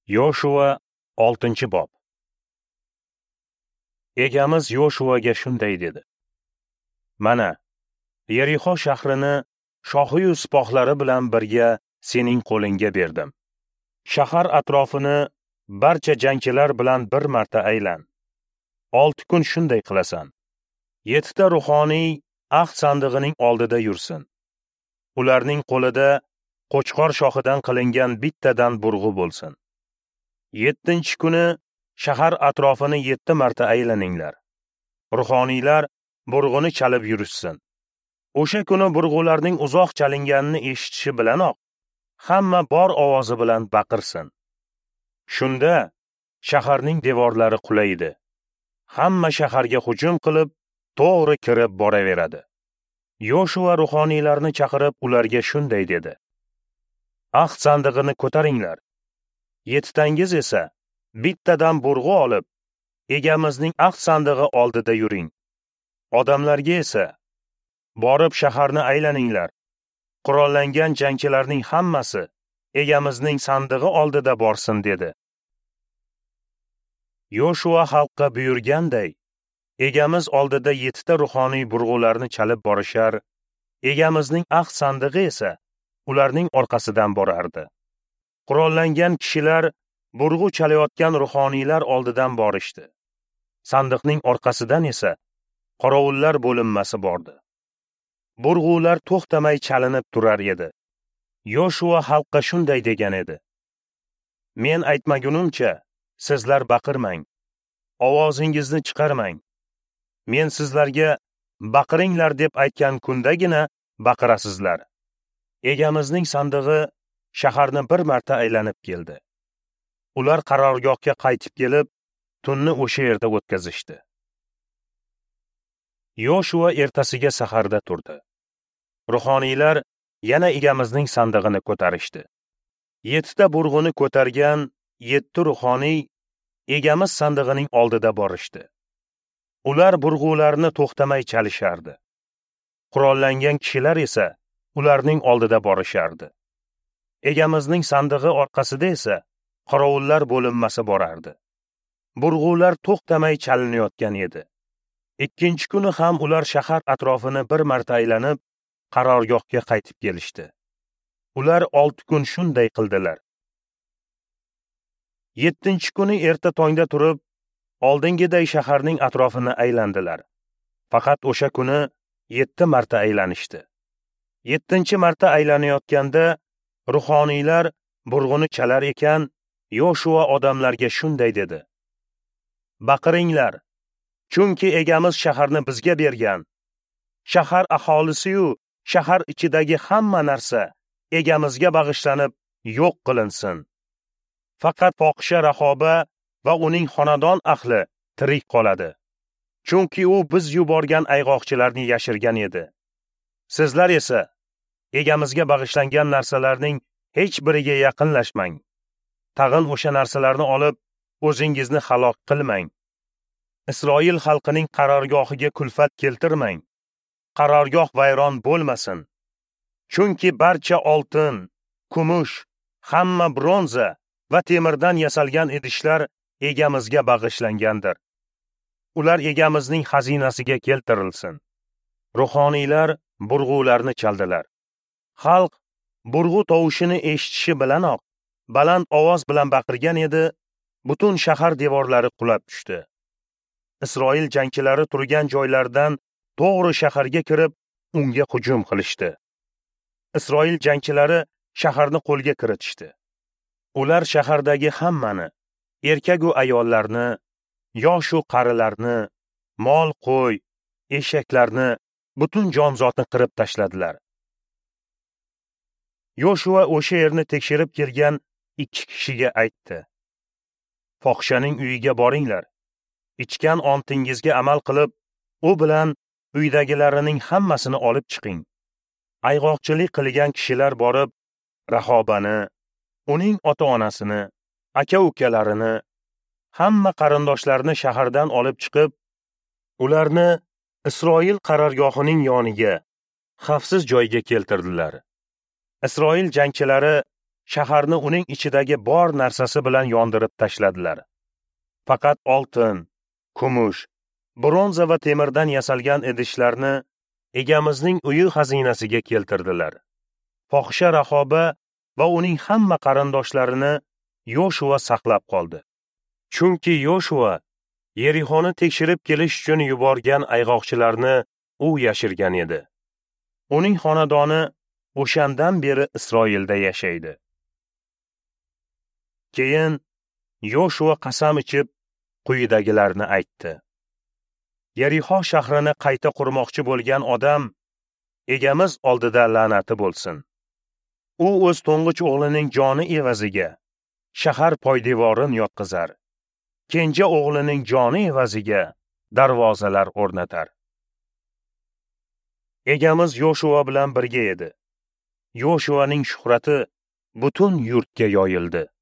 Yoshua 6-bob. Egamiz Yoshuaga shunday dedi: Mana, Yerixo shahrini shohi-yu sipohlari bilan birga sening qo'lingga berdim. Shahar atrofini barcha jangchilar bilan bir marta aylan. 6 kun shunday qilasan. 7 ta ruhoniy ahd sandig'ining oldida yursin. Ularning qo'lida qo'chqor shoxidan qilingan bittadan burg'u bo'lsin. 7-chi kuni shahar atrofini 7 marta aylaninglar. Ruhoniylar burg'uni chalib yurishsin. O'sha kuni burg'ularning uzoq chalinganini eshitishi bilanoq hamma bor ovozi bilan baqirsin. Shunda shaharning devorlari qulaydi. Hamma shaharga hujum qilib, to'g'ri kirib boraveradi. Yoshua ruhoniylarni chaqirib ularga shunday dedi: Ahd sandig'ini ko'taringlar. 7 tangiz esa bittadan burg'u olib, egamizning ahd sandig'i oldida yuring. Odamlarga esa borib shaharni aylaninglar. Qurollangan jangchilarning hammasi egamizning sandig'i oldida borsin dedi. Yoshua xalqqa buyurganday, egamiz oldida 7 ta ruhoniy burg'ularni chalib borishar, egamizning ahd sandig'i esa ularning orqasidan borardi. Qurollangan kishilar burg'u chalayotgan ruhoniylar oldidan borishdi. Sandiqning orqasidan esa qorovullar bo'linmasi bordi. Burg'ular to'xtamay chalinib turar edi. Yoshua xalqqa shunday degan edi: Men aytmagunimcha sizlar baqirmang, ovozingizni chiqarmang. Men sizlarga baqiringlar deb aytgan kundagina baqirasizlar. Egamizning sandig'i shaharni bir marta aylanib keldi. Ular qarorgohga qaytib kelib, tunni o'sha yerda o'tkazishdi. Yoshua ertasiga saharda turdi. Ruhoniylar yana egamizning sandig'ini ko'tarishdi. 7 ta burg'uni ko'targan 7 ruhoniy egamiz sandig'ining oldida borishdi. Ular burg'ularni to'xtamay chalishardi. Qurollangan kishilar esa ularning oldida borishardi. Egamizning sandig'i orqasida esa qorovullar bo'linmasi borardi. Burg'ular to'xtamay chalinayotgan edi. 2-chi kuni ham ular shahar atrofini bir marta aylanib, qarorgohga qaytib kelishdi. Ular 6 kun shunday qildilar. 7-chi kuni erta tongda turib, oldingiday shaharning atrofini aylandilar. Faqat o'sha kuni 7 marta aylanishdi. 7-chi marta aylanayotganda ruhoniylar burg'uni chalar ekan, Yoshua odamlarga shunday dedi: Baqiringlar, chunki egamiz shaharni bizga bergan. Shahar aholisi-yu shahar ichidagi hamma narsa egamizga bag'ishlanib yo'q qilinsin. Faqat fohisha Rahoba va uning xonadon ahli tirik qoladi. Chunki u biz yuborgan ayg'oqchilarni yashirgan edi. Sizlar esa egamizga bag'ishlangan narsalarning hech biriga yaqinlashmang. Tag'in o'sha narsalarni olib o'zingizni halok qilmang. Isroil xalqining qarorgohiga kulfat keltirmang. Qarorgoh vayron bo'lmasin. Chunki barcha oltin, kumush, hamma bronza va temirdan yasalgan idishlar egamizga bag'ishlangandir. Ular egamizning xazinasiga keltirilsin. Ruhoniylar burg'ularni chaldilar. Xalq burg'u tovushini eshitishi bilanoq baland ovoz bilan baqirgan edi, butun shahar devorlari qulab tushdi. Isroil jangchilari turgan joylardan to'g'ri shaharga kirib, unga hujum qilishdi. Isroil jangchilari shaharni qo'lga kiritishdi. Ular shahardagi hammani, erkak va ayollarni, yosh va qarilarni, mol, qo'y, eshaklarni, butun jonzotni qirib tashladilar. Yoshua o'sha yerni tekshirib kelgan 2 kishiga aytdi: Fohishaning uyiga boringlar. Ichgan ontingizga amal qilib, u bilan uydagilarining hammasini olib chiqing. Ayg'oqchilik qilgan kishilar borib, Rahobani, uning ota-onasini, aka-ukalarini, hamma qarindoshlarini shahardan olib chiqib, ularni Isroil qarorgohining yoniga, xavfsiz joyga keltirdilar. Isroil jangchilari shaharni uning ichidagi bor narsasi bilan yondirib tashladilar. Faqat oltin, kumush, bronza va temirdan yasalgan idishlarni egamizning uyi xazinasiga keltirdilar. Fohisha Rahoba va uning hamma qarindoshlarini Yoshua saqlab qoldi. Chunki Yoshua Yerixoni tekshirib kelish uchun yuborgan ayg'oqchilarni u yashirgan edi. Uning xonadoni o'shandan beri Isroilda yashaydi. Keyin Yoshua qasam ichib quyidagilarni aytdi. Yerixo shahrini qayta qurmoqchi bo'lgan odam egamiz oldida la'nati bo'lsin. U o'z to'ng'ich o'g'lining joni evaziga shahar poydevorini yotqizar. Kenja o'g'lining joni evaziga darvozalar o'rnatar. Egamiz Yoshua bilan birga edi. Yoshuaning shuhrati butun yurtga yoyildi.